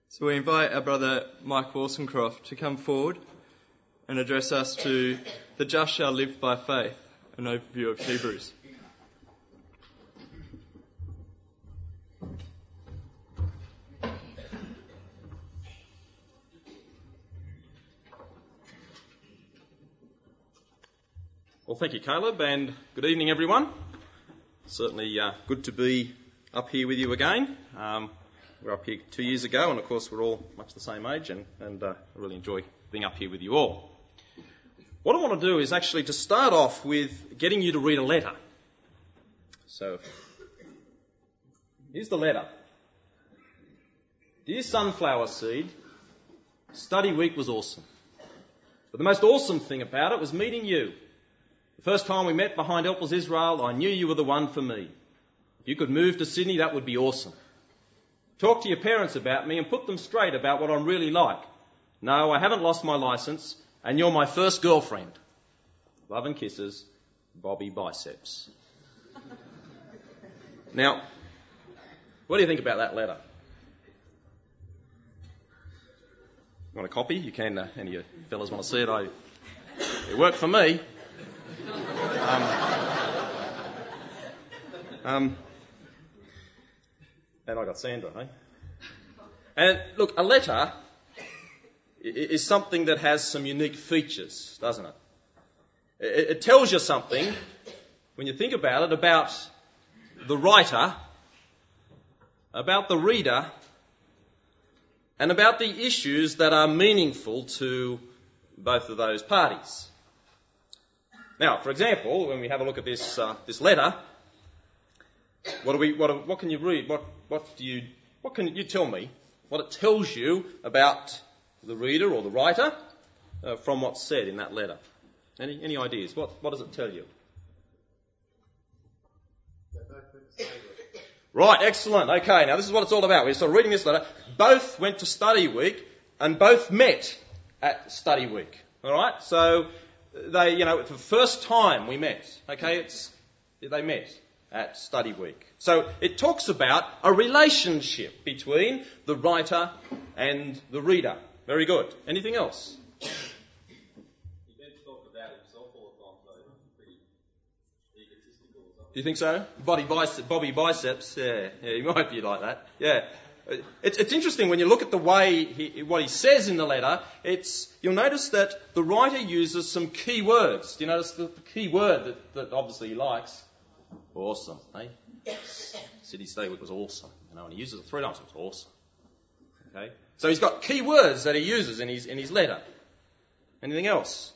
So we invite our brother Mike Wollstonecroft to come forward and address us to the just shall live by faith, an overview of Hebrews. Well, thank you, Caleb, and good evening, everyone. Certainly good to be up here with you again. We were up here 2 years ago, and of course we're all much the same age, and I really enjoy being up here with you all. What I want to do is actually to start off with getting you to read a letter. So, here's the letter. Dear Sunflower Seed, study week was awesome. But the most awesome thing about it was meeting you. The first time we met behind Helpers Israel, I knew you were the one for me. If you could move to Sydney, that would be awesome. Talk to your parents about me and put them straight about what I'm really like. No, I haven't lost my licence, and you're my first girlfriend. Love and kisses, Bobby Biceps. Now, what do you think about that letter? Want a copy? You can, any of you fellas want to see it? It worked for me. And I got Sandra, eh? And look, a letter is something that has some unique features, doesn't it? It tells you something, when you think about it, about the writer, about the reader, and about the issues that are meaningful to both of those parties. Now, for example, when we have a look at this letter, what can you read? What can you tell me? What it tells you about the reader or the writer from what's said in that letter? Any ideas? What does it tell you? Right, excellent. Okay, now this is what it's all about. We're sort of reading this letter. Both went to study week and both met at study week. All right, so they, for the first time we met. Okay, they met at study week. So it talks about a relationship between the writer and the reader. Very good. Anything else? He did talk about himself all the time, so he's pretty egotistical or something. Do you think so? Bobby Biceps. Yeah, he might be like that. Yeah. It's interesting when you look at the way what he says in the letter. You'll notice that the writer uses some key words. Do you notice the key word that obviously he likes? Awesome, eh? City Study Week was awesome, and he uses it 3 times. It was awesome. Okay, so he's got key words that he uses in his letter. Anything else?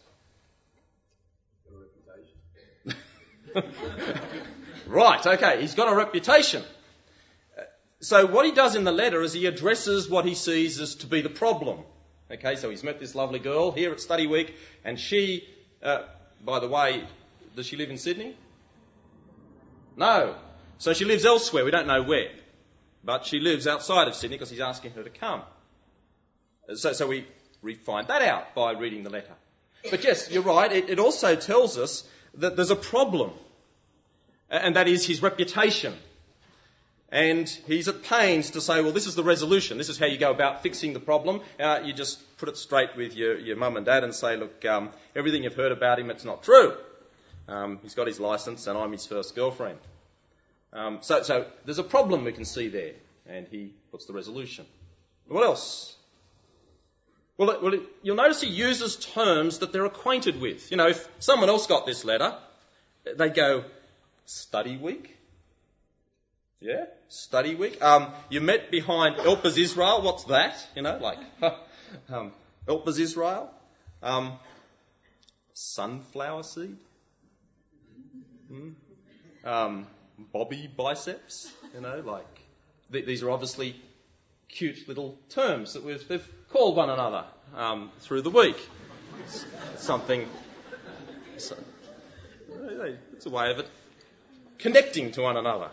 Right. Okay, he's got a reputation. So what he does in the letter is he addresses what he sees as to be the problem. Okay, so he's met this lovely girl here at study week, and she, by the way, does she live in Sydney? No. So she lives elsewhere. We don't know where. But she lives outside of Sydney because he's asking her to come. So we find that out by reading the letter. But yes, you're right. It also tells us that there's a problem. And that is his reputation. And he's at pains to say, well, this is the resolution. This is how you go about fixing the problem. You just put it straight with your mum and dad and say, look, everything you've heard about him, it's not true. He's got his licence and I'm his first girlfriend. So there's a problem we can see there, and he puts the resolution. What else? Well, you'll notice he uses terms that they're acquainted with. If someone else got this letter, they'd go, study week? Yeah, study week. You met behind Helpers Israel. What's that? Helpers Israel. Sunflower seed. Bobby Biceps, these are obviously cute little terms that they've called one another through the week. It's a way of it connecting to one another.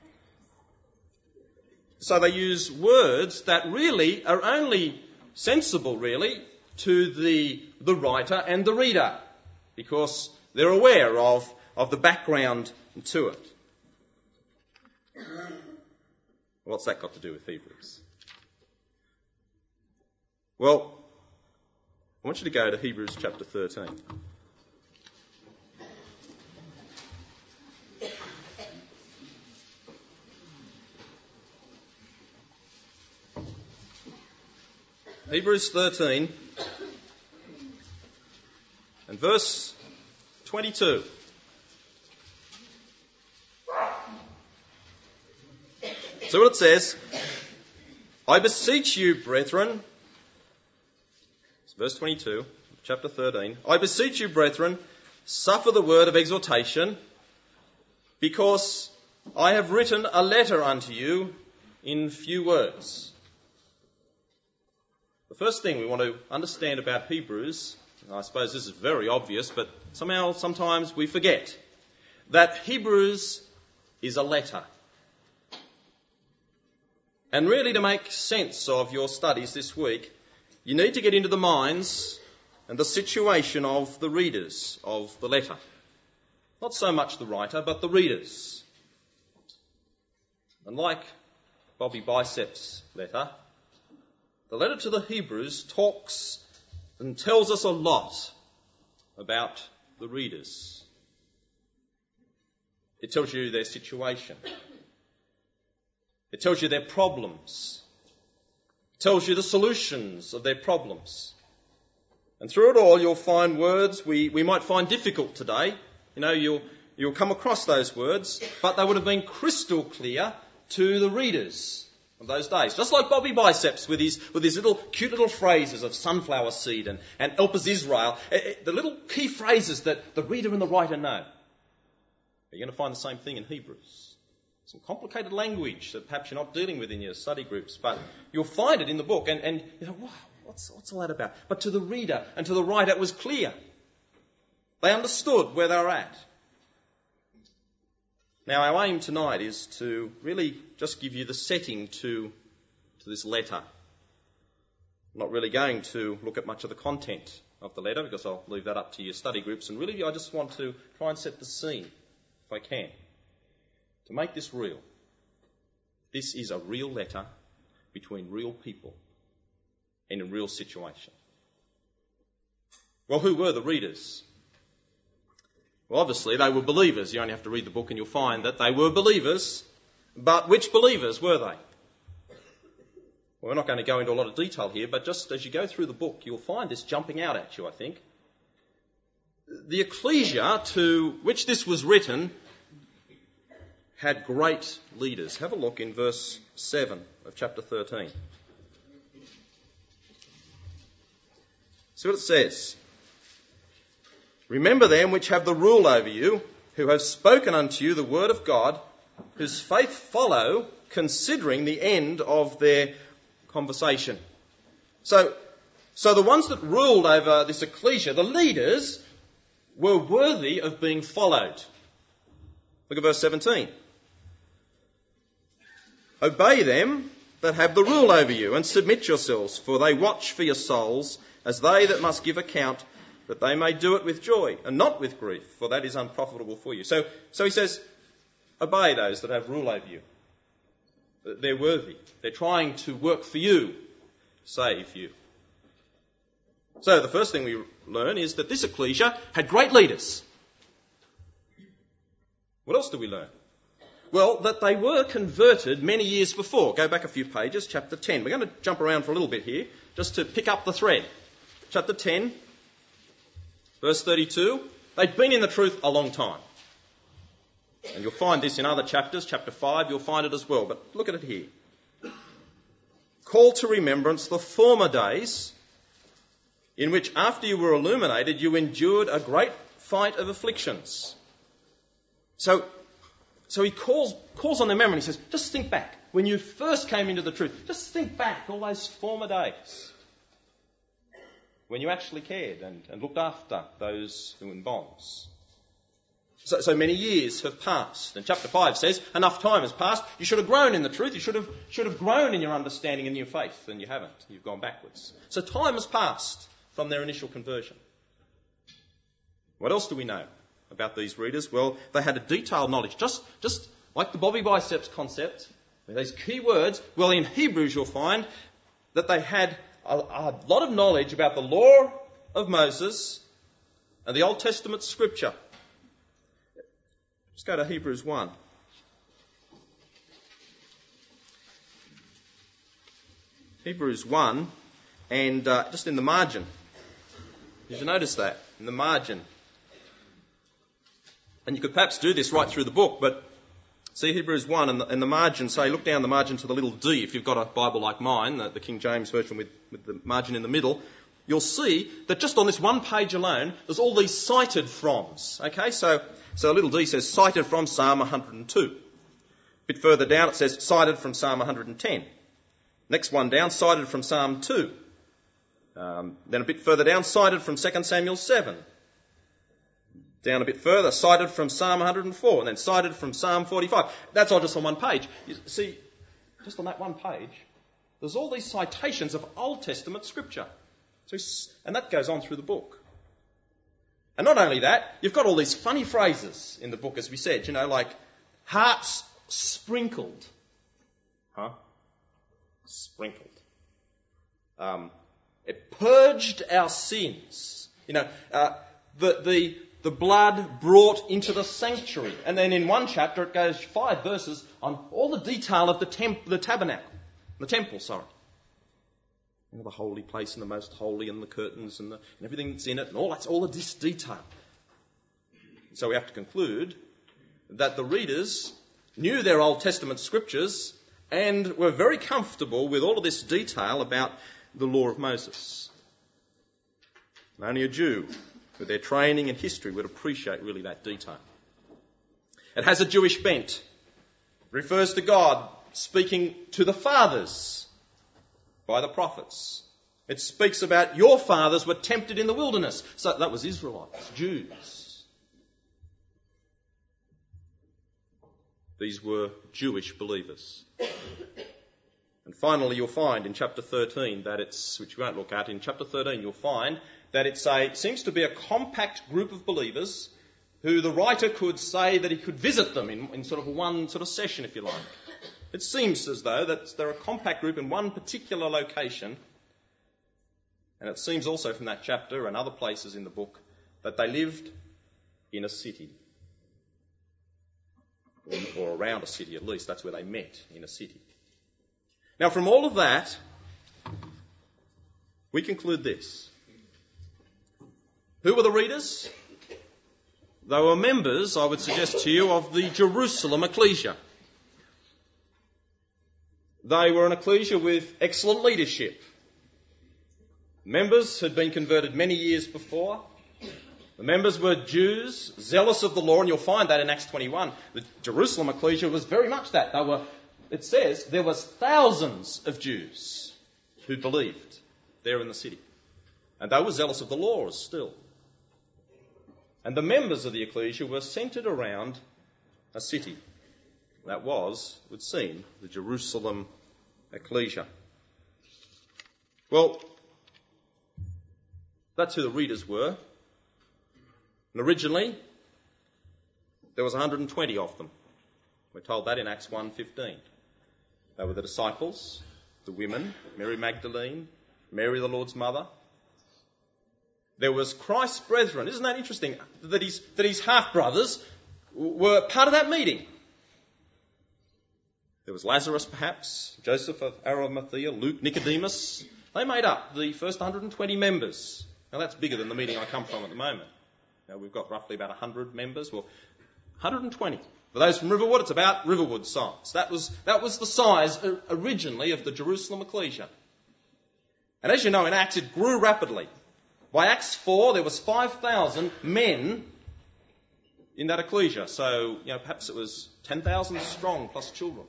So they use words that really are only sensible, really, to the writer and the reader, because they're aware of the background to it. What's that got to do with Hebrews? Well, I want you to go to Hebrews chapter 13. Hebrews 13 and verse 22. So what it says, I beseech you, brethren, it's verse 22, chapter 13, I beseech you, brethren, suffer the word of exhortation, because I have written a letter unto you in few words. The first thing we want to understand about Hebrews, and I suppose this is very obvious, but sometimes we forget, that Hebrews is a letter. And really, to make sense of your studies this week, you need to get into the minds and the situation of the readers of the letter. Not so much the writer, but the readers. And like Bobby Bicep's letter, the letter to the Hebrews talks and tells us a lot about the readers. It tells you their situation. It tells you their problems. It tells you the solutions of their problems. And through it all, you'll find words we might find difficult today. You know, you'll come across those words, but they would have been crystal clear to the readers of those days. Just like Bobby Biceps with his little cute little phrases of sunflower seed and Elpis Israel, the little key phrases that the reader and the writer know. You're going to find the same thing in Hebrews. Some complicated language that perhaps you're not dealing with in your study groups, but you'll find it in the book and you know, wow, what's all that about? But to the reader and to the writer it was clear. They understood where they were at. Now, our aim tonight is to really just give you the setting to this letter. I'm not really going to look at much of the content of the letter because I'll leave that up to your study groups. And really, I just want to try and set the scene, if I can, to make this real. This is a real letter between real people in a real situation. Well, who were the readers? Well, obviously, they were believers. You only have to read the book and you'll find that they were believers. But which believers were they? Well, we're not going to go into a lot of detail here, but just as you go through the book, you'll find this jumping out at you, I think. The ecclesia to which this was written had great leaders. Have a look in verse 7 of chapter 13. See what it says. Remember them which have the rule over you, who have spoken unto you the word of God, whose faith follow, considering the end of their conversation. So the ones that ruled over this ecclesia, the leaders, were worthy of being followed. Look at verse 17. Obey them that have the rule over you, and submit yourselves, for they watch for your souls, as they that must give account, that they may do it with joy, and not with grief, for that is unprofitable for you. So he says, obey those that have rule over you. They're worthy. They're trying to work for you, save you. So the first thing we learn is that this ecclesia had great leaders. What else do we learn? Well, that they were converted many years before. Go back a few pages, chapter 10. We're going to jump around for a little bit here, just to pick up the thread. Chapter 10, verse 32. They'd been in the truth a long time. And you'll find this in other chapters. Chapter 5, you'll find it as well. But look at it here. Call to remembrance the former days in which after you were illuminated, you endured a great fight of afflictions. So he calls on their memory and he says, just think back. When you first came into the truth, just think back all those former days when you actually cared and looked after those who were in bonds. So many years have passed. And chapter 5 says, enough time has passed. You should have grown in the truth. You should have grown in your understanding and your faith, and you haven't. You've gone backwards. So time has passed from their initial conversion. What else do we know about these readers? Well, they had a detailed knowledge, just like the Bobby Biceps concept, with these key words. Well, in Hebrews you'll find that they had a lot of knowledge about the law of Moses and the Old Testament scripture. Let's go to Hebrews 1. Hebrews 1, and just in the margin. Did you notice that? In the margin. And you could perhaps do this right through the book, but see Hebrews 1 and the margin, say, look down the margin to the little d if you've got a Bible like mine, the King James version with the margin in the middle. You'll see that just on this one page alone, there's all these cited froms. Okay, so a little d says cited from Psalm 102. A bit further down it says cited from Psalm 110. Next one down, cited from Psalm 2. Then a bit further down, cited from 2 Samuel 7. Down a bit further, cited from Psalm 104, and then cited from Psalm 45. That's all just on one page. You see, just on that one page, there's all these citations of Old Testament scripture. And that goes on through the book. And not only that, you've got all these funny phrases in the book, as we said, like hearts sprinkled. Huh? Sprinkled. It purged our sins. The blood brought into the sanctuary. And then in one chapter it goes 5 verses on all the detail of the tabernacle. The temple, sorry. The holy place and the most holy and the curtains and everything that's in it and all of this detail. So we have to conclude that the readers knew their Old Testament scriptures and were very comfortable with all of this detail about the law of Moses. And only a Jew with their training and history would appreciate really that detail. It has a Jewish bent. It refers to God speaking to the fathers by the prophets. It speaks about your fathers were tempted in the wilderness. So that was Israelites, Jews. These were Jewish believers. And finally, you'll find in chapter 13 that it's, which we won't look at, in chapter 13 you'll find that it seems to be a compact group of believers who the writer could say that he could visit them in sort of one sort of session, if you like. It seems as though that they're a compact group in one particular location. And it seems also from that chapter and other places in the book that they lived in a city. Or around a city at least. That's where they met, in a city. Now from all of that, we conclude this. Who were the readers? They were members, I would suggest to you, of the Jerusalem ecclesia. They were an ecclesia with excellent leadership. Members had been converted many years before. The members were Jews, zealous of the law, and you'll find that in Acts 21. The Jerusalem ecclesia was very much that. It says there was thousands of Jews who believed there in the city. And they were zealous of the law still. And the members of the ecclesia were centred around a city. That was, it would seem, the Jerusalem ecclesia. Well, that's who the readers were. And originally, there was 120 of them. We're told that in Acts 1:15. They were the disciples, the women, Mary Magdalene, Mary the Lord's mother. There was Christ's brethren. Isn't that interesting? That his half-brothers were part of that meeting. There was Lazarus, perhaps, Joseph of Arimathea, Luke, Nicodemus. They made up the first 120 members. Now that's bigger than the meeting I come from at the moment. Now we've got roughly about 100 members. Well, 120. For those from Riverwood, it's about Riverwood size. That was the size originally of the Jerusalem ecclesia. And as you know, in Acts it grew rapidly. By Acts 4, there was 5,000 men in that ecclesia. So, perhaps it was 10,000 strong plus children.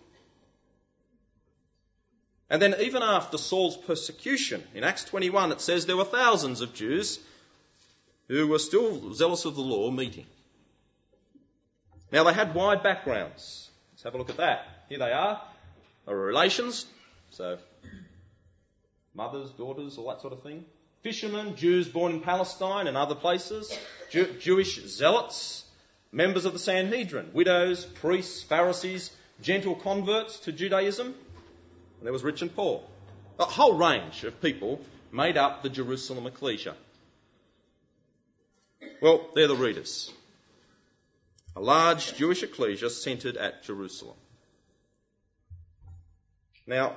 And then even after Saul's persecution, in Acts 21, it says there were thousands of Jews who were still zealous of the law meeting. Now, they had wide backgrounds. Let's have a look at that. Here they are. They were relations, so mothers, daughters, all that sort of thing. Fishermen, Jews born in Palestine and other places. Jewish zealots, members of the Sanhedrin, widows, priests, Pharisees, gentle converts to Judaism. And there was rich and poor. A whole range of people made up the Jerusalem ecclesia. Well, they're the readers. A large Jewish ecclesia centred at Jerusalem. Now,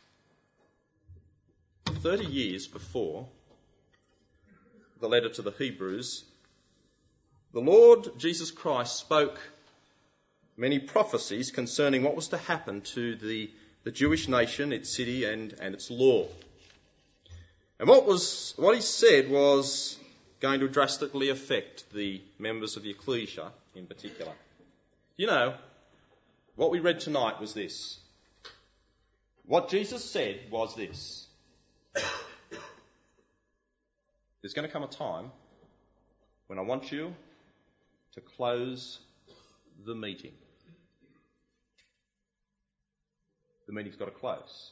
30 years before the letter to the Hebrews, the Lord Jesus Christ spoke many prophecies concerning what was to happen to the Jewish nation, its city and its law. And what he said was going to drastically affect the members of the ecclesia in particular. You know, what we read tonight was this. What Jesus said was this. There's going to come a time when I want you to close the meeting. The meeting's got to close.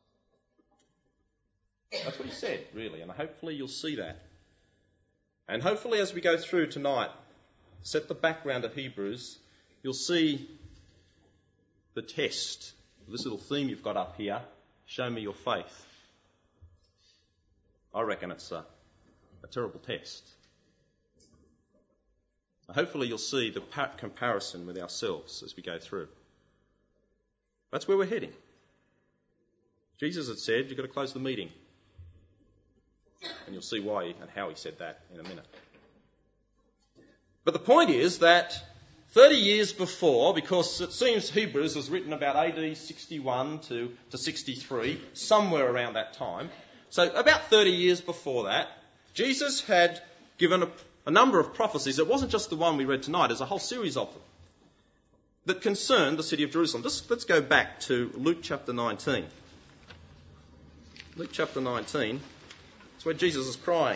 That's what he said, really, and hopefully you'll see that. And hopefully as we go through tonight, set the background of Hebrews, you'll see the test. This little theme you've got up here, show me your faith. I reckon it's a terrible test. Hopefully you'll see the comparison with ourselves as we go through. That's where we're heading. Jesus had said, you've got to close the meeting. And you'll see why and how he said that in a minute. But the point is that 30 years before, because it seems Hebrews was written about AD 61 to 63, somewhere around that time. So about 30 years before that, Jesus had given a number of prophecies. It wasn't just the one we read tonight, there's a whole series of them that concerned the city of Jerusalem. Let's go back to Luke chapter 19. Luke chapter 19, it's where Jesus is crying.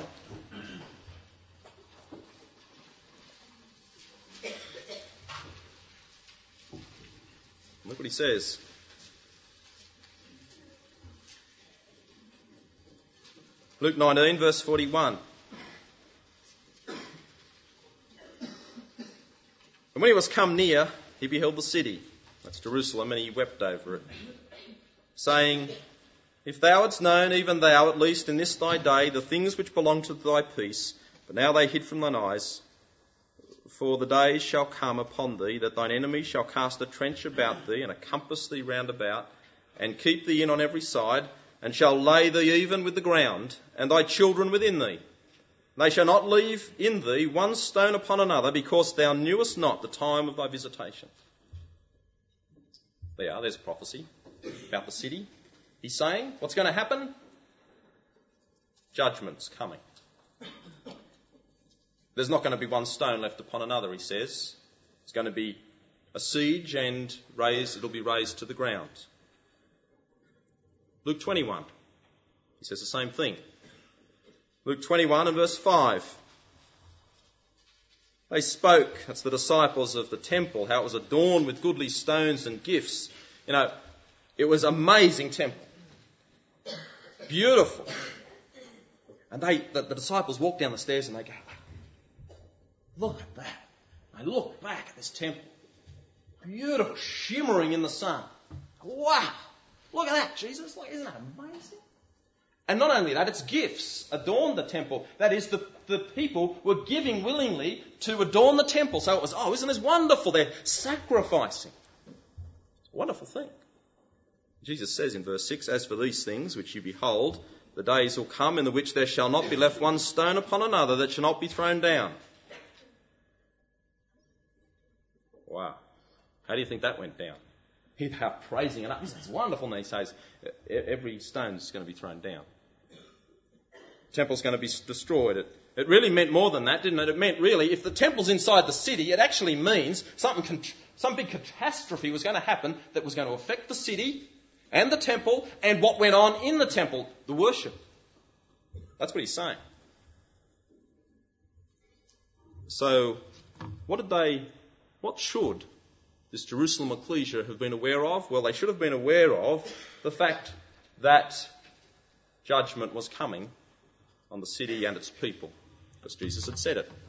Look what he says. Luke 19, verse 41. And when he was come near, he beheld the city, that's Jerusalem, and he wept over it, saying, If thou hadst known, even thou, at least in this thy day, the things which belong to thy peace, but now they hid from thine eyes. For the days shall come upon thee, that thine enemy shall cast a trench about thee, and encompass thee round about, and keep thee in on every side, and shall lay thee even with the ground, and thy children within thee. They shall not leave in thee one stone upon another, because thou knewest not the time of thy visitation. There's prophecy about the city. He's saying, what's going to happen? Judgment's coming. There's not going to be one stone left upon another, he says. It's going to be a siege and it'll be razed to the ground. Luke 21, he says the same thing. Luke 21 and verse 5. They spoke, that's the disciples of the temple, how it was adorned with goodly stones and gifts. You know, it was an amazing temple. Beautiful. And the disciples walk down the stairs and they go, look at that. They look back at this temple. Beautiful, shimmering in the sun. Wow. Look at that, Jesus. Isn't that amazing? And not only that, its gifts adorned the temple. That is, the people were giving willingly to adorn the temple. So it was, isn't this wonderful? They're sacrificing. It's a wonderful thing. Jesus says in verse 6, As for these things which you behold, the days will come in the which there shall not be left one stone upon another that shall not be thrown down. Wow. How do you think that went down? People are praising it up. This is wonderful. And he says, every stone is going to be thrown down. The temple's going to be destroyed. It really meant more than that, didn't it? It meant really, if the temple's inside the city, it actually means some big catastrophe was going to happen that was going to affect the city and the temple and what went on in the temple, the worship. That's what he's saying. So, what should this Jerusalem ecclesia have been aware of? Well, they should have been aware of the fact that judgment was coming on the city and its people, because Jesus had said it.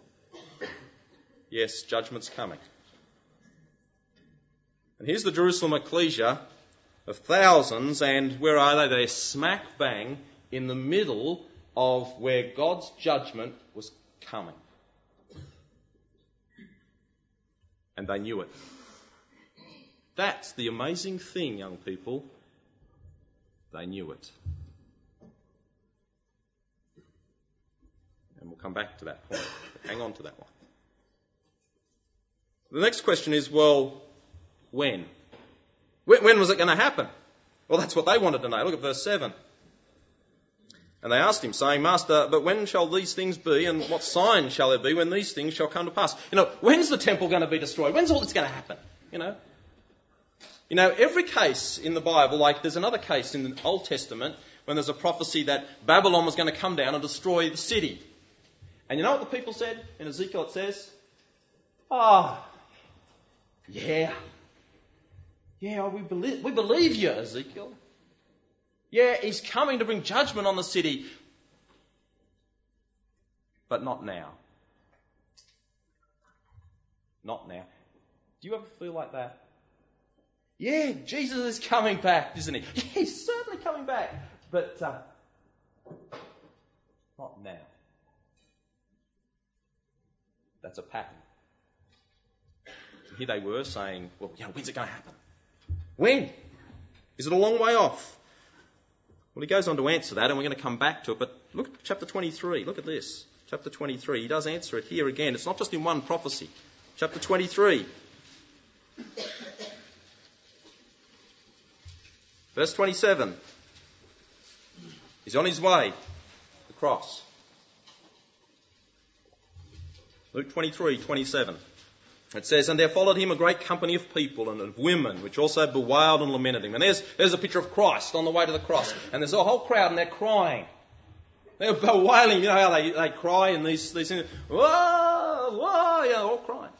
Yes, judgment's coming. And here's the Jerusalem ecclesia of thousands, and where are they? They're smack bang in the middle of where God's judgment was coming. And they knew it. That's the amazing thing, young people. They knew it. And we'll come back to that point. But hang on to that one. The next question is, well, when? When was it going to happen? Well, that's what they wanted to know. Look at verse 7. And they asked him, saying, Master, but when shall these things be, and what sign shall there be when these things shall come to pass? When's the temple going to be destroyed? When's all this going to happen? Every case in the Bible, like there's another case in the Old Testament when there's a prophecy that Babylon was going to come down and destroy the city. And you know what the people said? In Ezekiel it says, yeah, we believe you, Ezekiel. Yeah, he's coming to bring judgment on the city. But not now. Not now. Do you ever feel like that? Yeah, Jesus is coming back, isn't he? Yeah, he's certainly coming back. But not now. That's a pattern. Here they were saying, well, when's it going to happen? When? Is it a long way off? Well, he goes on to answer that, and we're going to come back to it. But look at chapter 23. Look at this. Chapter 23. He does answer it here again. It's not just in one prophecy. Chapter 23. Verse 27. He's on his way. The cross. Luke 23:27. It says, and there followed him a great company of people and of women, which also bewailed and lamented him. And there's a picture of Christ on the way to the cross. And there's a whole crowd and they're crying. They're bewailing. You know how they cry in these things? Whoa, whoa, they're all crying.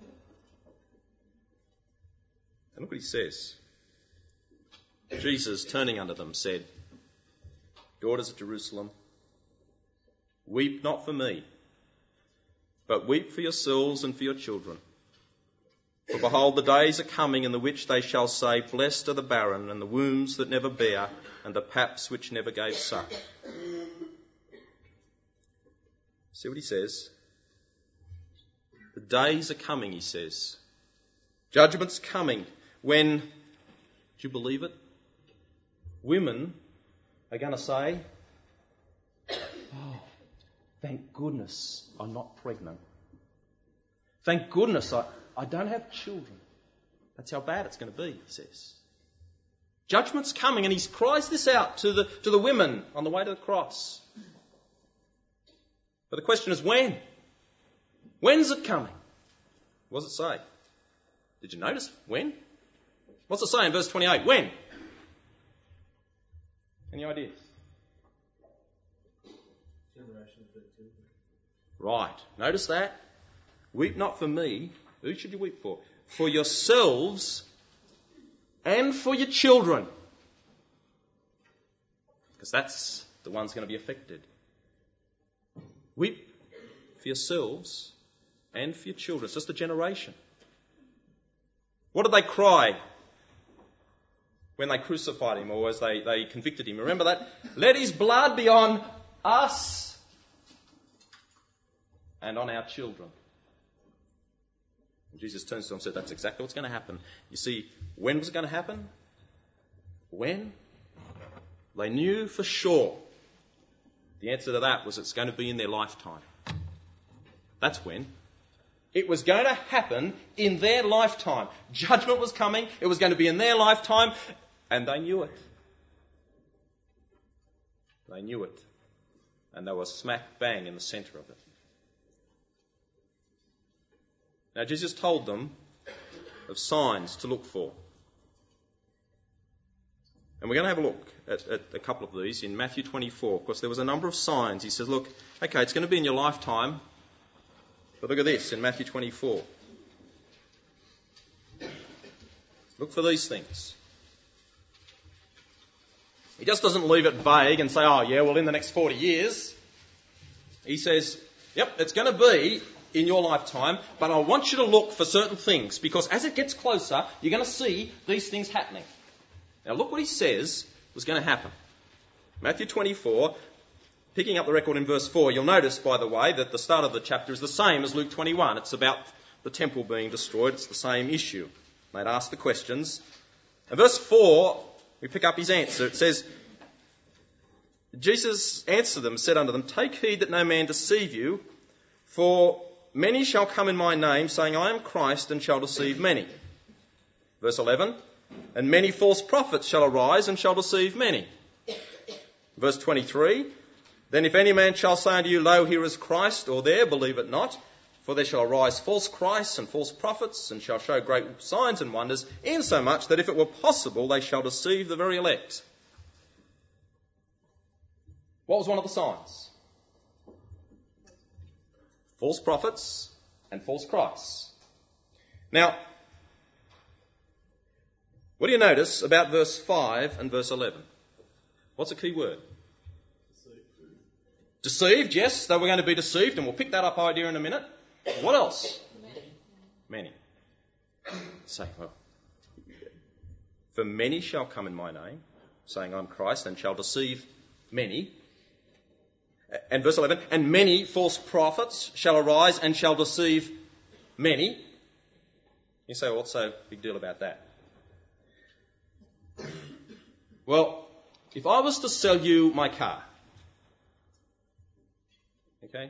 And look what he says. Jesus, turning unto them, said, daughters of Jerusalem, weep not for me, but weep for yourselves and for your children. For behold, the days are coming in the which they shall say, blessed are the barren, and the wombs that never bare, and the paps which never gave suck. See what he says? The days are coming, he says. Judgment's coming when, do you believe it? Women are going to say, oh, thank goodness I'm not pregnant. Thank goodness I don't have children. That's how bad it's going to be, he says. Judgment's coming, and he cries this out to the women on the way to the cross. But the question is when? When's it coming? What does it say? Did you notice? When? What's it say in verse 28? When? Any ideas? Right. Notice that. Weep not for me. Who should you weep for? For yourselves and for your children. Because that's the one's going to be affected. Weep for yourselves and for your children. It's just a generation. What did they cry when they crucified him or as they convicted him? Remember that? Let his blood be on us and on our children. And Jesus turns to them and said, that's exactly what's going to happen. You see, when was it going to happen? When? They knew for sure. The answer to that was it's going to be in their lifetime. That's when. It was going to happen in their lifetime. Judgment was coming. It was going to be in their lifetime. And they knew it. They knew it. And they were smack bang in the centre of it. Now, Jesus told them of signs to look for. And we're going to have a look at a couple of these in Matthew 24. Of course, there was a number of signs. He says, look, okay, it's going to be in your lifetime. But look at this in Matthew 24. Look for these things. He just doesn't leave it vague and say, oh, yeah, well, in the next 40 years. He says, yep, it's going to be in your lifetime, but I want you to look for certain things because as it gets closer, you're going to see these things happening. Now look what he says was going to happen. Matthew 24, picking up the record in verse 4, you'll notice, by the way, that the start of the chapter is the same as Luke 21. It's about the temple being destroyed. It's the same issue. They'd ask the questions. In verse 4, we pick up his answer. It says, Jesus answered them, said unto them, Take heed that no man deceive you, for many shall come in my name, saying, I am Christ, and shall deceive many. Verse 11, And many false prophets shall arise, and shall deceive many. Verse 23, Then if any man shall say unto you, Lo, here is Christ, or there, believe it not. For there shall arise false Christs and false prophets, and shall show great signs and wonders, insomuch that if it were possible, they shall deceive the very elect. What was one of the signs? False prophets and false Christs. Now, what do you notice about verse 5 and verse 11? What's a key word? Deceived, yes, they were going to be deceived, and we'll pick that up idea in a minute. What else? Many. Say, well, for many shall come in my name, saying I'm Christ, and shall deceive many. And verse 11, and many false prophets shall arise and shall deceive many. You say, well, what's so big deal about that? Well, if I was to sell you my car, okay,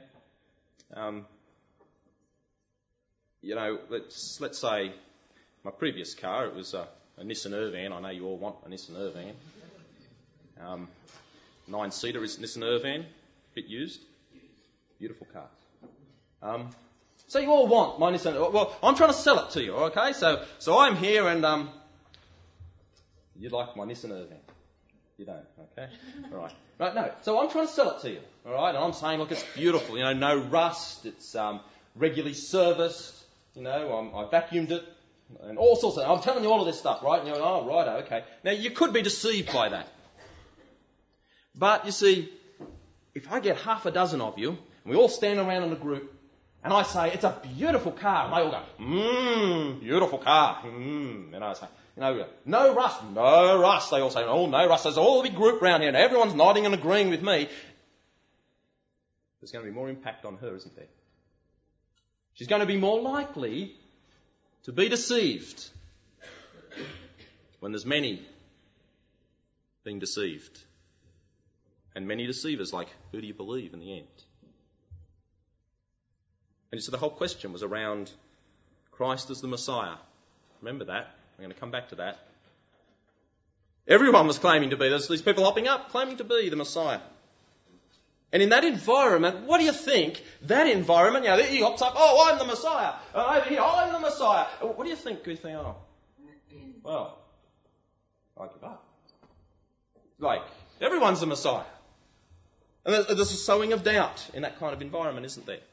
let's say my previous car, it was a Nissan Irvan. I know you all want a Nissan Irvan. 9-seater is Nissan Irvan. Bit used. Beautiful car. So you all want my Nissan. Well, I'm trying to sell it to you, okay? So I'm here and you'd like my Nissan Irvan. You don't, okay? All right. Right, no. So I'm trying to sell it to you, all right? And I'm saying, look, it's beautiful. No rust. It's regularly serviced. I vacuumed it and all sorts of. I'm telling you all of this stuff, right? And you're like, oh, right, okay. Now you could be deceived by that, but you see, if I get half a dozen of you and we all stand around in a group, and I say it's a beautiful car, and they all go, beautiful car, and I say, no rust, no rust. They all say, oh, no rust. There's all a big group round here, and everyone's nodding and agreeing with me. There's going to be more impact on her, isn't there? She's going to be more likely to be deceived when there's many being deceived. And many deceivers, like, who do you believe in the end? And so the whole question was around Christ as the Messiah. Remember that. I'm going to come back to that. Everyone was claiming to be. There's these people hopping up, claiming to be the Messiah. And in that environment, what do you think? That environment, he hops up, oh, I'm the Messiah. Over here, I'm the Messiah. What do you think? You think, oh, well, I give up. Like, everyone's the Messiah. And there's a sowing of doubt in that kind of environment, isn't there?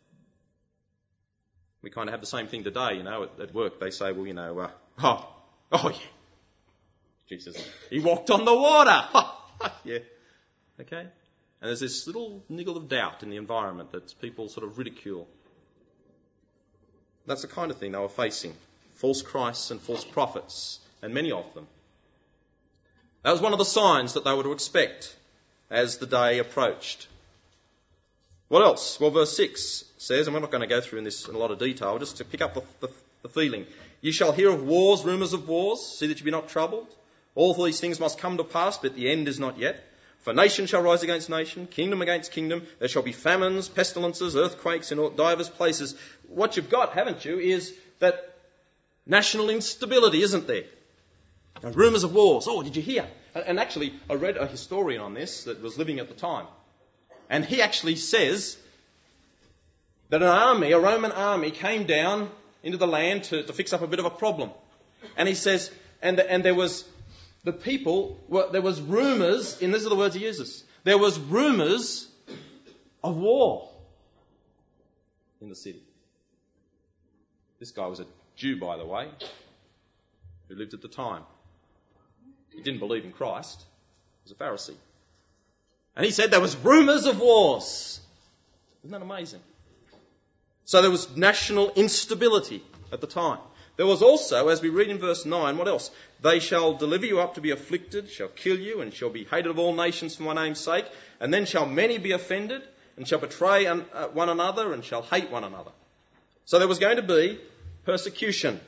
We kind of have the same thing today, at work. They say, well, oh yeah, Jesus, he walked on the water. Yeah, okay. And there's this little niggle of doubt in the environment that people sort of ridicule. That's the kind of thing they were facing. False Christs and false prophets, and many of them. That was one of the signs that they were to expect as the day approached. What else? Well, verse 6 says, and we're not going to go through this in a lot of detail, just to pick up the feeling. You shall hear of wars, rumours of wars, see that you be not troubled. All these things must come to pass, but the end is not yet. For nation shall rise against nation, kingdom against kingdom. There shall be famines, pestilences, earthquakes in divers places. What you've got, haven't you, is that national instability, isn't there? And rumours of wars. Oh, did you hear? And actually, I read a historian on this that was living at the time. And he actually says that a Roman army came down into the land to fix up a bit of a problem. And he says, and there was there was rumours, and these are the words he uses, there was rumours of war in the city. This guy was a Jew, by the way, who lived at the time. He didn't believe in Christ. He was a Pharisee. And he said there was rumours of wars. Isn't that amazing? So there was national instability at the time. There was also, as we read in verse 9, what else? They shall deliver you up to be afflicted, shall kill you, and shall be hated of all nations for my name's sake. And then shall many be offended, and shall betray one another, and shall hate one another. So there was going to be persecution.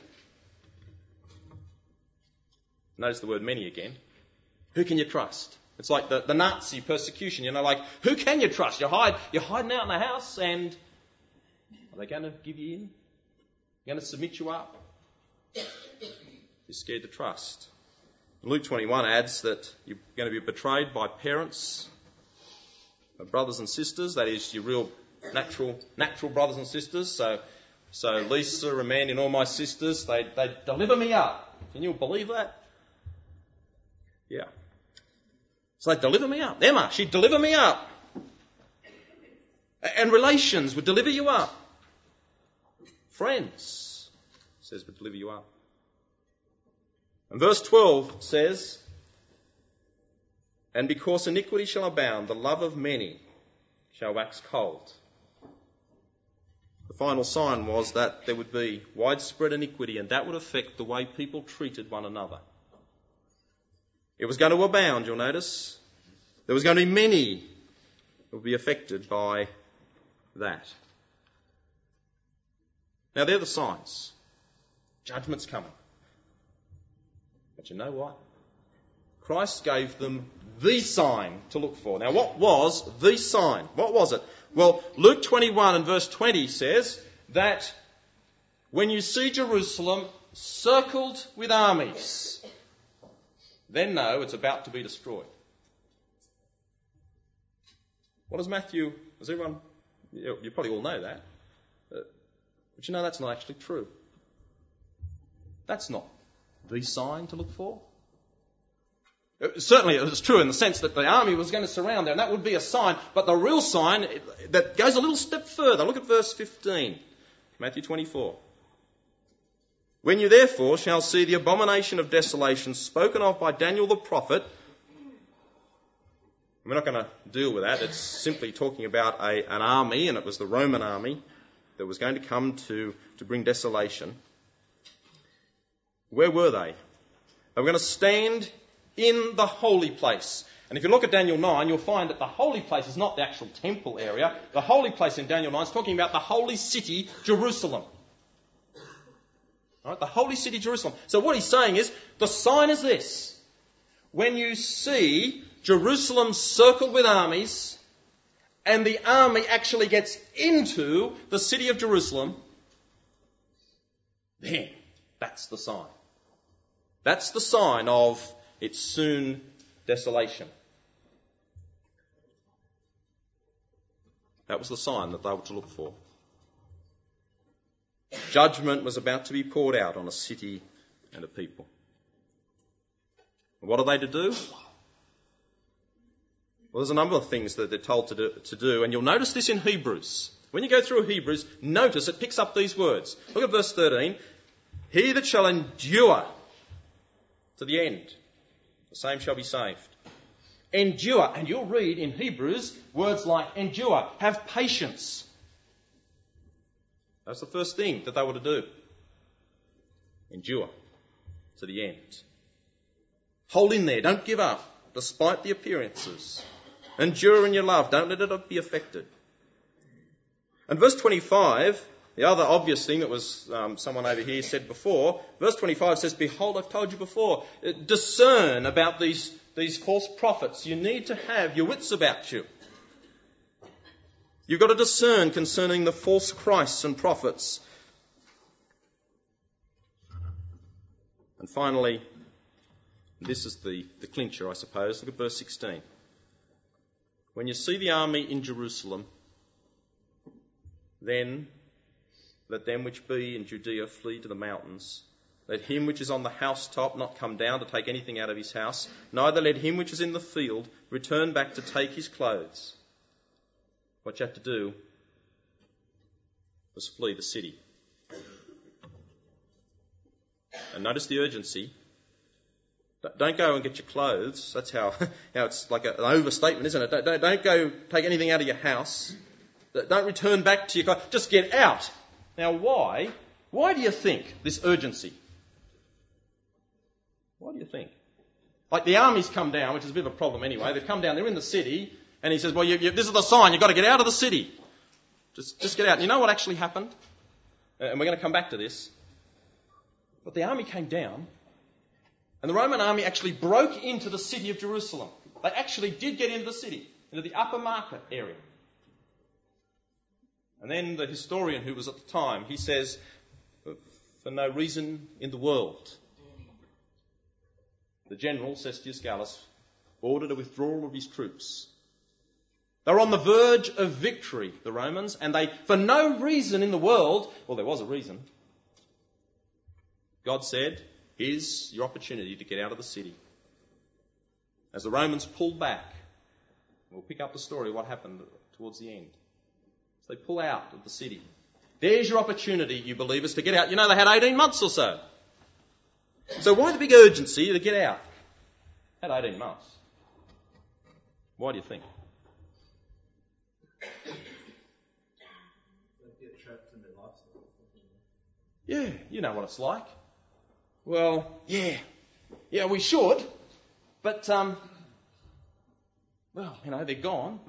Notice the word many again. Who can you trust? It's like the Nazi persecution, like, who can you trust? You're hiding out in the house, and are they going to give you in? Going to submit you up? You're scared to trust. Luke 21 adds that you're going to be betrayed by parents, by brothers and sisters. That is, your real natural brothers and sisters. So Lisa, Amanda, and all my sisters, they deliver me up. Can you believe that? Yeah. So they deliver me up. Emma, she'd deliver me up. And relations would deliver you up. Friends, says, would deliver you up. And verse 12 says, and because iniquity shall abound, the love of many shall wax cold. The final sign was that there would be widespread iniquity, and that would affect the way people treated one another. It was going to abound, you'll notice. There was going to be many who would be affected by that. Now, they're the signs. Judgment's coming. But you know what? Christ gave them the sign to look for. Now, what was the sign? What was it? Well, Luke 21 and verse 20 says that when you see Jerusalem circled with armies, then know it's about to be destroyed. What does Matthew... Does everyone... You probably all know that. But you know that's not actually true. That's not the sign to look for. Certainly it was true in the sense that the army was going to surround there, and that would be a sign. But the real sign that goes a little step further. Look at verse 15, Matthew 24. When you therefore shall see the abomination of desolation spoken of by Daniel the prophet. We're not going to deal with that. It's simply talking about an army, and it was the Roman army that was going to come to bring desolation. Where were they? They were going to stand in the holy place. And if you look at Daniel 9, you'll find that the holy place is not the actual temple area. The holy place in Daniel 9 is talking about the holy city, Jerusalem. All right, the holy city, Jerusalem. So what he's saying is, the sign is this. When you see Jerusalem circled with armies, and the army actually gets into the city of Jerusalem, then that's the sign. That's the sign of its soon desolation. That was the sign that they were to look for. Judgment was about to be poured out on a city and a people. What are they to do? Well, there's a number of things that they're told to do, and you'll notice this in Hebrews. When you go through Hebrews, notice it picks up these words. Look at verse 13. He that shall endure to the end, the same shall be saved. Endure, and you'll read in Hebrews words like endure, have patience. That's the first thing that they were to do. Endure to the end. Hold in there, don't give up, despite the appearances. Endure in your love, don't let it be affected. And verse 25, the other obvious thing that was someone over here said before, verse 25 says, behold, I've told you before, discern about these false prophets. You need to have your wits about you. You've got to discern concerning the false Christs and prophets. And finally, this is the clincher, I suppose. Look at verse 16. When you see the army in Jerusalem, then let them which be in Judea flee to the mountains. Let him which is on the housetop not come down to take anything out of his house. Neither let him which is in the field return back to take his clothes. What you have to do is flee the city. And notice the urgency. Don't go and get your clothes. That's how it's like an overstatement, isn't it? Don't go take anything out of your house. Don't return back to your clothes. Just get out. Now, why Why do you think this urgency? Why do you think? Like the army's come down, which is a bit of a problem anyway. They've come down, they're in the city, and he says, well, this is the sign, you've got to get out of the city. Just get out. And you know what actually happened? And we're going to come back to this. But the army came down, and the Roman army actually broke into the city of Jerusalem. They actually did get into the city, into the upper market area. And then the historian who was at the time, he says, for no reason in the world, the general, Cestius Gallus, ordered a withdrawal of his troops. They were on the verge of victory, the Romans, and they, for no reason in the world, well, there was a reason, God said, here's your opportunity to get out of the city. As the Romans pulled back, we'll pick up the story of what happened towards the end. So they pull out of the city. There's your opportunity, you believers, to get out. You know, they had 18 months or so. So why the big urgency to get out? Had 18 months. Why do you think? They get trapped in their lifestyle. Yeah, you know what it's like. Well, yeah, we should, but, well, you know, they're gone.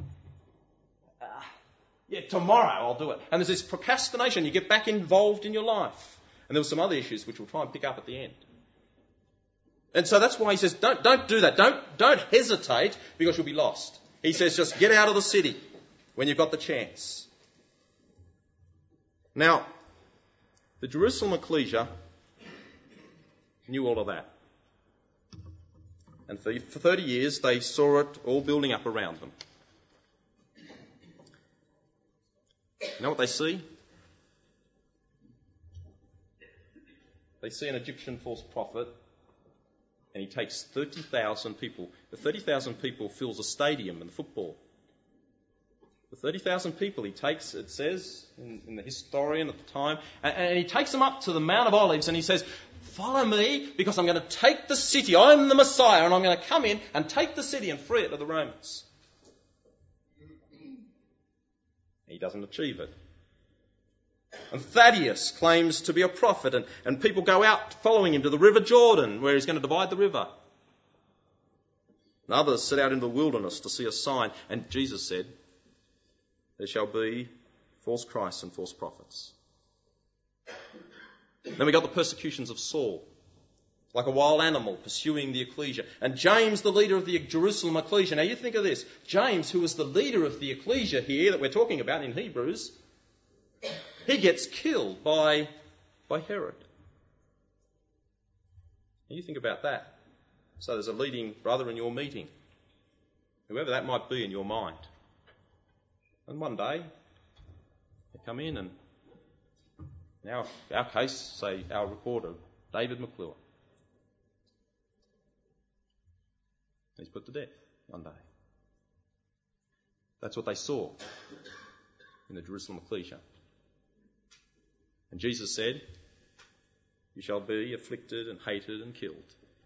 Tomorrow I'll do it. And there's this procrastination. You get back involved in your life. And there were some other issues which we'll try and pick up at the end. And so that's why he says, don't do that. Don't hesitate because you'll be lost. He says, just get out of the city when you've got the chance. Now, the Jerusalem ecclesia knew all of that. And for 30 years, they saw it all building up around them. You know what they see? They see an Egyptian false prophet, and he takes 30,000 people. The 30,000 people fills a stadium in football. The 30,000 people he takes, it says, in the historian at the time, and he takes them up to the Mount of Olives, and he says, follow me, because I'm going to take the city. I'm the Messiah, and I'm going to come in and take the city and free it to the Romans. He doesn't achieve it. And Thaddeus claims to be a prophet, and people go out following him to the River Jordan, where he's going to divide the river. And others set out into the wilderness to see a sign. And Jesus said, there shall be false Christs and false prophets. Then we got the persecutions of Saul, like a wild animal pursuing the ecclesia. And James, the leader of the Jerusalem ecclesia. Now you think of this. James, who was the leader of the ecclesia here that we're talking about in Hebrews, he gets killed by Herod. Now you think about that. So there's a leading brother in your meeting, whoever that might be in your mind. And one day, they come in and now our case, say our reporter, David McClure. He's put to death one day. That's what they saw in the Jerusalem ecclesia. And Jesus said, you shall be afflicted and hated and killed.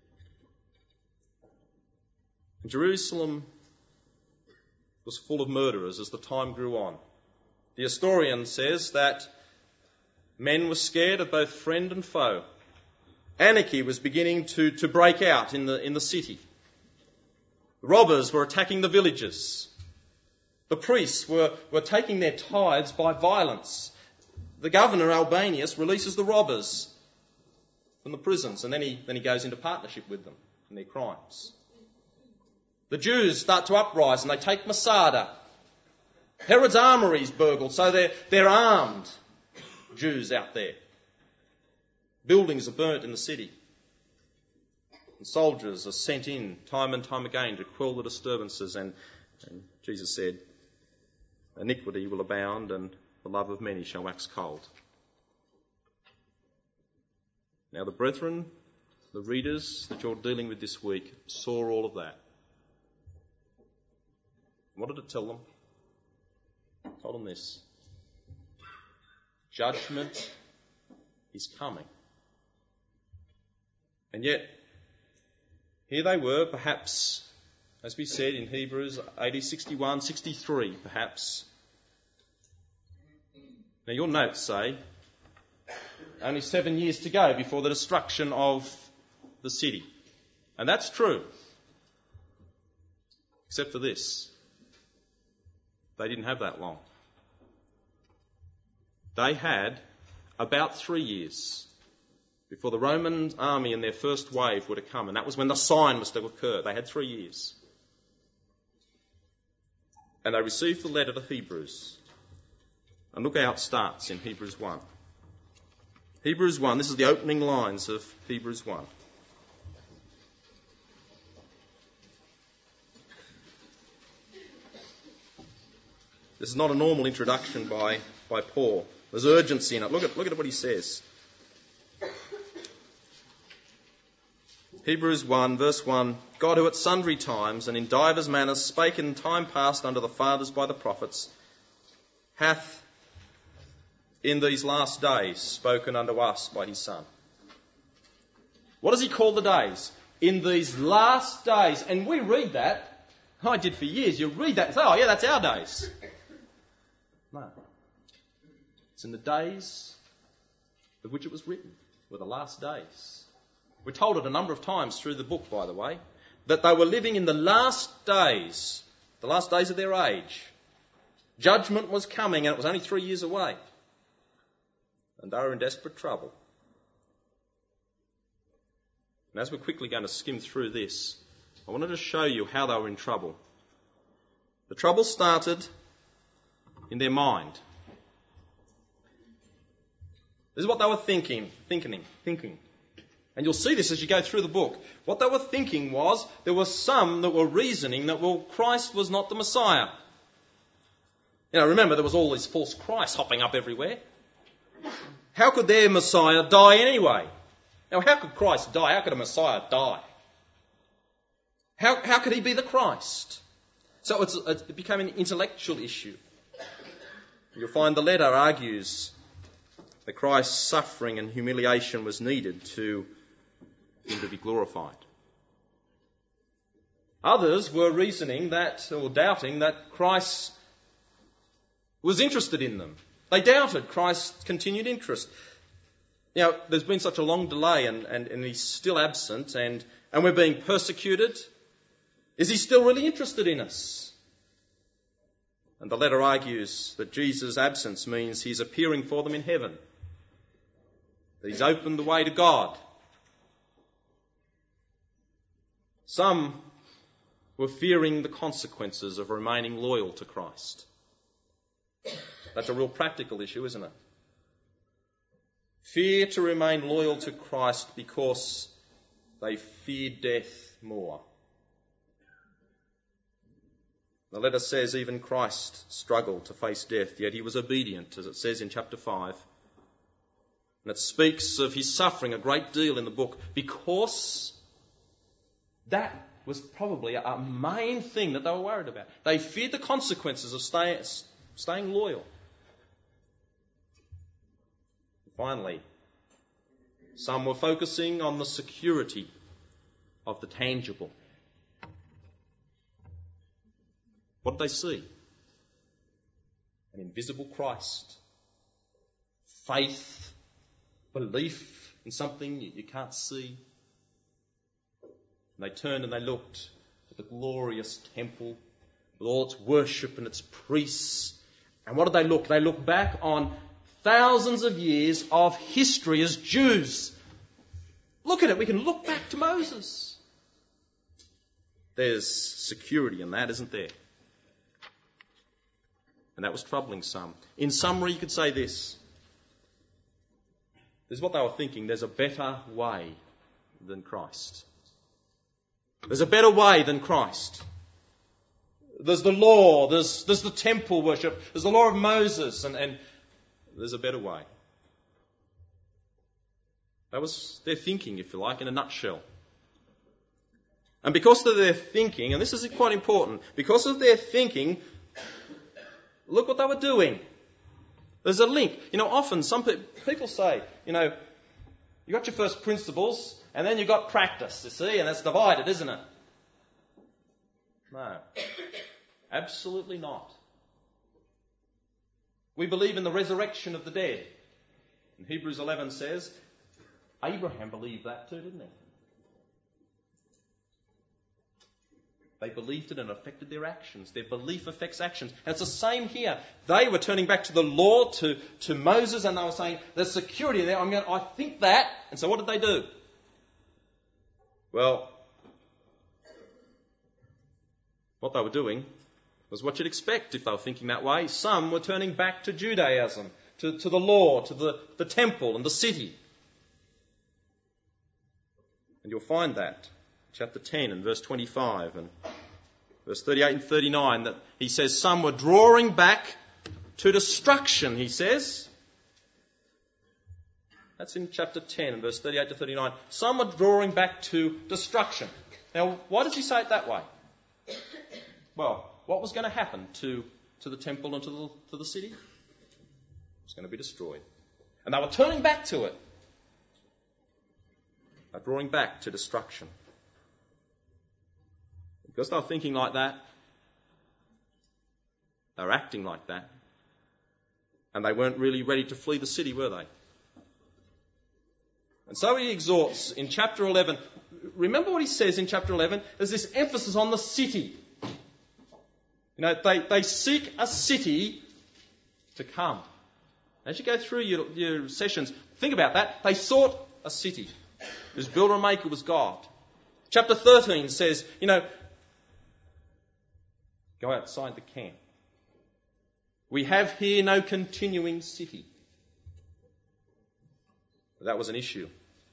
And Jerusalem was full of murderers as the time grew on. The historian says that men were scared of both friend and foe. Anarchy was beginning to break out in the city. Robbers were attacking the villages. The priests were taking their tithes by violence. The governor, Albanius, releases the robbers from the prisons, and then he goes into partnership with them in their crimes. The Jews start to uprise and they take Masada. Herod's armoury is burgled, so they're armed Jews out there. Buildings are burnt in the city. And soldiers are sent in time and time again to quell the disturbances. And Jesus said, iniquity will abound and the love of many shall wax cold. Now the brethren, the readers that you're dealing with this week, saw all of that. What did it tell them? It told them this. Judgment is coming. And yet, here they were, perhaps, as we said in Hebrews, AD 61, 63, perhaps. Now your notes say, only 7 years to go before the destruction of the city. And that's true. Except for this. They didn't have that long. They had about 3 years before the Roman army in their first wave would have come, and that was when the sign was to occur. They had 3 years. And they received the letter to Hebrews. And look how it starts in Hebrews 1. Hebrews 1, this is the opening lines of Hebrews 1. This is not a normal introduction by Paul. There's urgency in it. Look at what he says. Hebrews 1, verse 1, God who at sundry times and in divers manners spake in time past unto the fathers by the prophets, hath in these last days spoken unto us by his Son. What does he call the days? In these last days. And we read that. I did for years. You read that and say, oh yeah, that's our days. No. It's in the days of which it was written, were the last days. We're told it a number of times through the book, by the way, that they were living in the last days of their age. Judgment was coming and it was only 3 years away. And they were in desperate trouble. And as we're quickly going to skim through this, I wanted to show you how they were in trouble. The trouble started in their mind. This is what they were thinking. And you'll see this as you go through the book. What they were thinking was, there were some that were reasoning that, well, Christ was not the Messiah. You know, remember there was all these false Christs hopping up everywhere. How could their Messiah die anyway? Now, how could Christ die? How could a Messiah die? How could he be the Christ? So it became an intellectual issue. You'll find the letter argues that Christ's suffering and humiliation was needed to him to be glorified. Others were reasoning that, or doubting, that Christ was interested in them. They doubted Christ's continued interest. You know, there's been such a long delay and he's still absent and we're being persecuted. Is he still really interested in us? And the letter argues that Jesus' absence means he's appearing for them in heaven. That he's opened the way to God. Some were fearing the consequences of remaining loyal to Christ. That's a real practical issue, isn't it? Fear to remain loyal to Christ because they fear death more. The letter says even Christ struggled to face death, yet he was obedient, as it says in chapter 5. And it speaks of his suffering a great deal in the book because that was probably a main thing that they were worried about. They feared the consequences of staying loyal. Finally, some were focusing on the security of the tangible. What did they see? An invisible Christ. Faith, belief in something you can't see. And they turned and they looked at the glorious temple with all its worship and its priests. And what did they look? They looked back on thousands of years of history as Jews. Look at it. We can look back to Moses. There's security in that, isn't there? And that was troubling some. In summary, you could say this. This is what they were thinking. There's a better way than Christ. There's a better way than Christ. There's the law. There's the temple worship. There's the law of Moses. And there's a better way. That was their thinking, if you like, in a nutshell. And because of their thinking, and this is quite important, because of their thinking, look what they were doing. There's a link. You know, often some people say, you know, you got your first principles and then you got practice, you see, and that's divided, isn't it? No. Absolutely not. We believe in the resurrection of the dead. And Hebrews 11 says, Abraham believed that too, didn't he? They believed it and it affected their actions. Their belief affects actions. And it's the same here. They were turning back to the law, to Moses, and they were saying, there's security there. I think that. And so what did they do? Well, what they were doing was what you'd expect if they were thinking that way. Some were turning back to Judaism, to the law, to the temple and the city. And you'll find that. Chapter 10 and verse 25 and verse 38 and 39 that he says some were drawing back to destruction, he says. That's in chapter 10 and verse 38 to 39. Some were drawing back to destruction. Now, why does he say it that way? Well, what was going to happen to the temple and to the city? It was going to be destroyed. And they were turning back to it. They're drawing back to destruction. Because they were thinking like that, they were acting like that, and they weren't really ready to flee the city, were they? And so he exhorts in chapter 11. Remember what he says in chapter 11? There's this emphasis on the city. You know, they seek a city to come. As you go through your sessions, think about that. They sought a city whose builder and maker was God. Chapter 13 says, go outside the camp. We have here no continuing city. But that was an issue.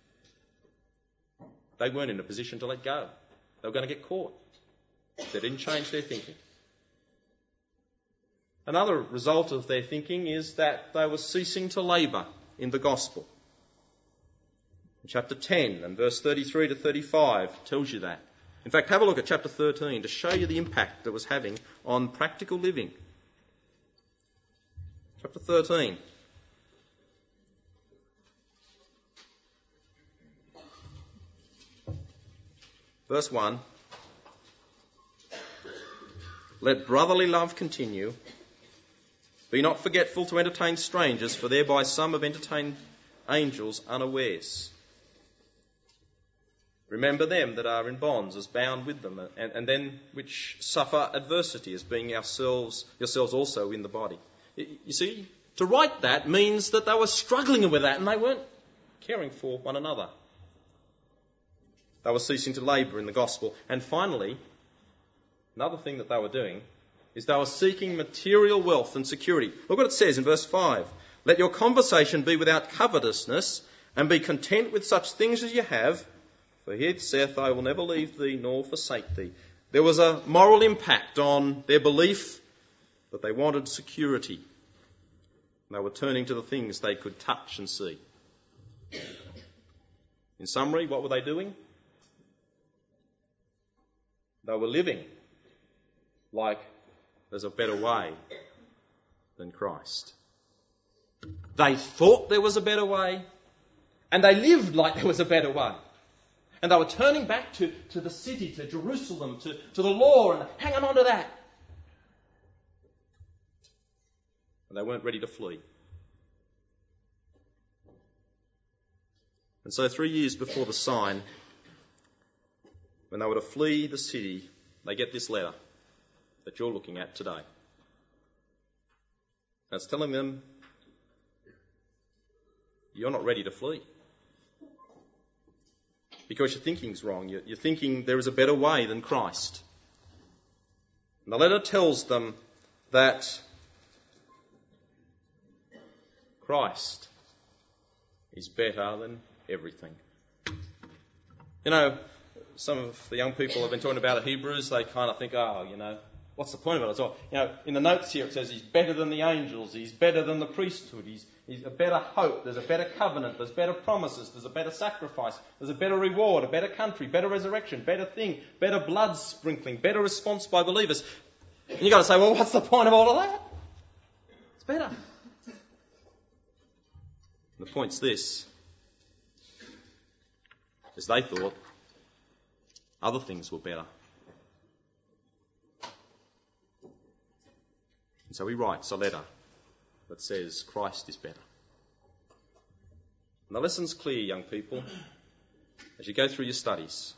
They weren't in a position to let go. They were going to get caught. They didn't change their thinking. Another result of their thinking is that they were ceasing to labour in the gospel. Chapter 10 and verse 33 to 35 tells you that. In fact, have a look at chapter 13 to show you the impact that was having on practical living. Chapter 13. Verse 1. Let brotherly love continue. Be not forgetful to entertain strangers, for thereby some have entertained angels unawares. Remember them that are in bonds as bound with them, and then which suffer adversity as being yourselves also in the body. You see, to write that means that they were struggling with that and they weren't caring for one another. They were ceasing to labour in the gospel. And finally, another thing that they were doing is they were seeking material wealth and security. Look what it says in verse 5. Let your conversation be without covetousness, and be content with such things as you have. For he saith, I will never leave thee nor forsake thee. There was a moral impact on their belief that they wanted security. And they were turning to the things they could touch and see. In summary, what were they doing? They were living like there's a better way than Christ. They thought there was a better way, and they lived like there was a better way. And they were turning back to the city, to Jerusalem, to the law, and hanging on to that. And they weren't ready to flee. And so 3 years before the sign, when they were to flee the city, they get this letter that you're looking at today. And it's telling them, you're not ready to flee. Because your thinking's wrong. You're thinking there is a better way than Christ. And the letter tells them that Christ is better than everything. You know, some of the young people have been talking about Hebrews. They kind of think, what's the point of it? So, in the notes here it says he's better than the angels. He's better than the priesthood. He's a better hope. There's a better covenant. There's better promises. There's a better sacrifice. There's a better reward, a better country, better resurrection, better thing, better blood sprinkling, better response by believers. And you've got to say, well, what's the point of all of that? It's better. And the point's this. As they thought, other things were better. And so he writes a letter that says Christ is better. And the lesson's clear, young people, as you go through your studies.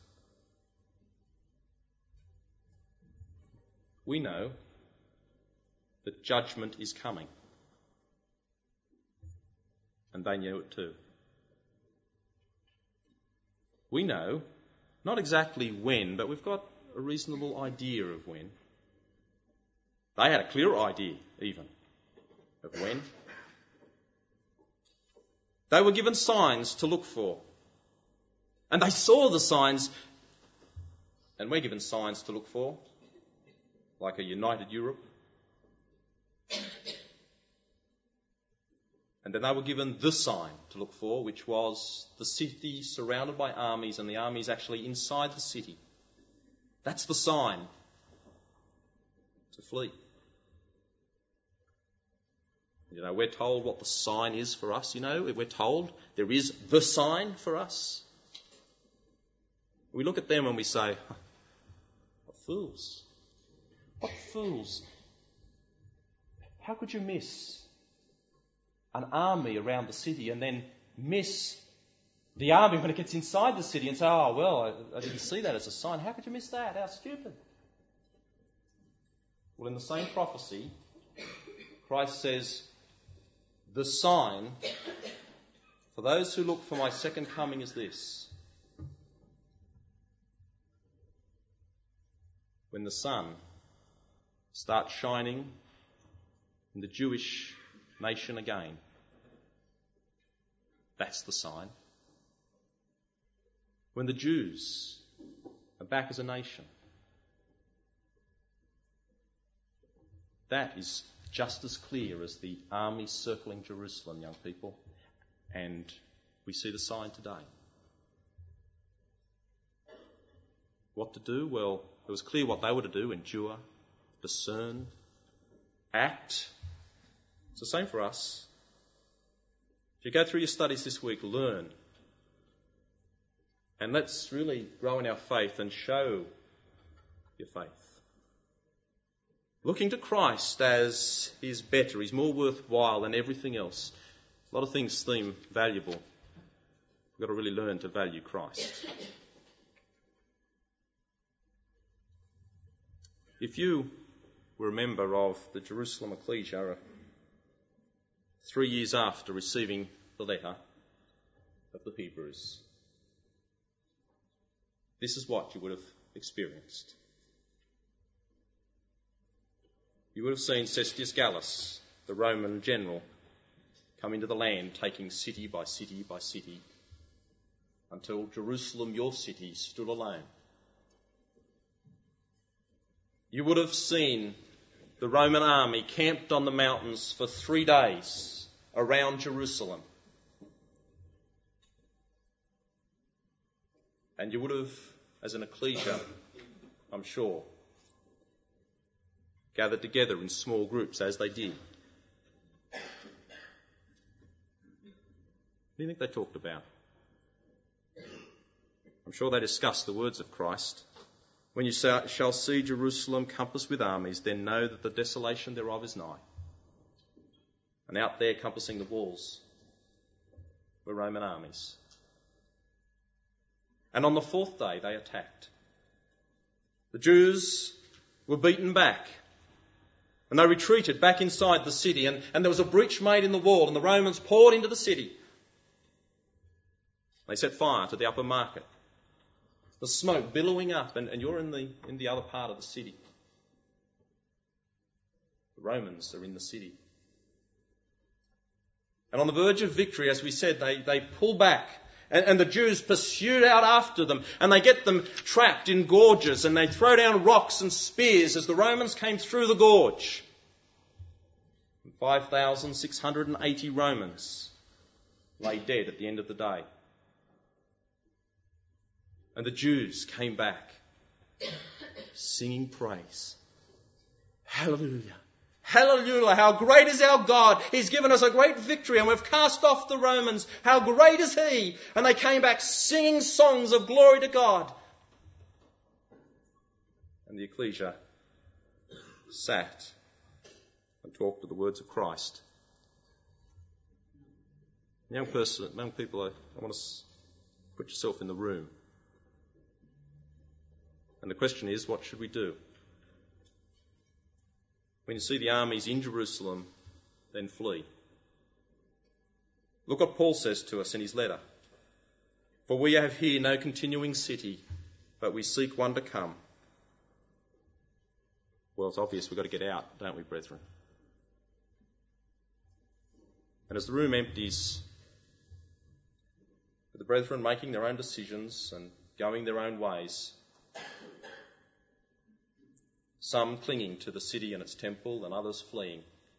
We know that judgment is coming. And they knew it too. We know, not exactly when, but we've got a reasonable idea of when. They had a clear idea, even, of when. They were given signs to look for. And they saw the signs. And we're given signs to look for, like a united Europe. And then they were given the sign to look for, which was the city surrounded by armies, and the armies actually inside the city. That's the sign to flee. You know, we're told what the sign is for us, you know. We're told there is the sign for us. We look at them and we say, what fools. What fools. How could you miss an army around the city and then miss the army when it gets inside the city and say, oh, well, I didn't see that as a sign. How could you miss that? How stupid. Well, in the same prophecy, Christ says, the sign for those who look for my second coming is this. When the sun starts shining in the Jewish nation again, that's the sign. When the Jews are back as a nation, that is just as clear as the army circling Jerusalem, young people. And we see the sign today. What to do? Well, it was clear what they were to do: endure, discern, act. It's the same for us. If you go through your studies this week, learn. And let's really grow in our faith and show your faith. Looking to Christ as He's better, He's more worthwhile than everything else. A lot of things seem valuable. We've got to really learn to value Christ. If you were a member of the Jerusalem Ecclesia 3 years after receiving the letter of the Hebrews, this is what you would have experienced. You would have seen Cestius Gallus, the Roman general, come into the land, taking city by city by city, until Jerusalem, your city, stood alone. You would have seen the Roman army camped on the mountains for 3 days around Jerusalem. And you would have, as an ecclesia, I'm sure, gathered together in small groups as they did. What do you think they talked about? I'm sure they discussed the words of Christ. When you shall see Jerusalem compassed with armies, then know that the desolation thereof is nigh. And out there compassing the walls were Roman armies. And on the 4th day they attacked. The Jews were beaten back. And they retreated back inside the city, and there was a breach made in the wall, and the Romans poured into the city. They set fire to the upper market. The smoke billowing up, and you're in the other part of the city. The Romans are in the city. And on the verge of victory, as we said, they pull back. And the Jews pursued out after them, and they get them trapped in gorges, and they throw down rocks and spears as the Romans came through the gorge. 5,680 Romans lay dead at the end of the day. And the Jews came back singing praise. Hallelujah. Hallelujah, how great is our God. He's given us a great victory and we've cast off the Romans. How great is He? And they came back singing songs of glory to God. And the ecclesia sat and talked to the words of Christ. Young people, I want to put yourself in the room. And the question is, what should we do? When you see the armies in Jerusalem, then flee. Look what Paul says to us in his letter. For we have here no continuing city, but we seek one to come. Well, it's obvious we've got to get out, don't we, brethren? And as the room empties, with the brethren making their own decisions and going their own ways, some clinging to the city and its temple and others fleeing,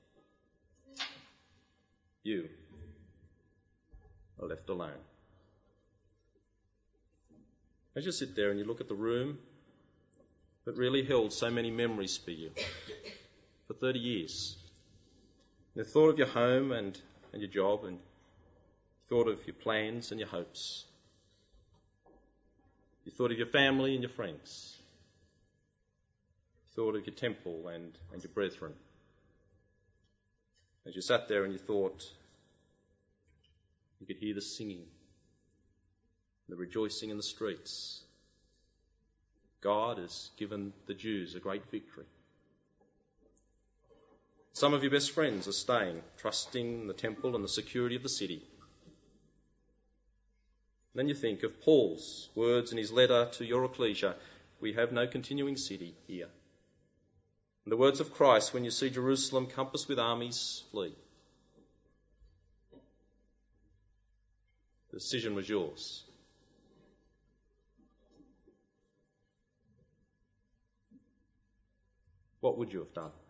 you are left alone. As you sit there and you look at the room that really held so many memories for you for 30 years, you thought of your home and your job, and thought of your plans and your hopes. You thought of your family and your friends. You thought of your temple and your brethren. As you sat there and you thought, you could hear the singing, the rejoicing in the streets. God has given the Jews a great victory. Some of your best friends are staying, trusting the temple and the security of the city. Then you think of Paul's words in his letter to your ecclesia, we have no continuing city here. And the words of Christ, when you see Jerusalem compassed with armies, flee. The decision was yours. What would you have done?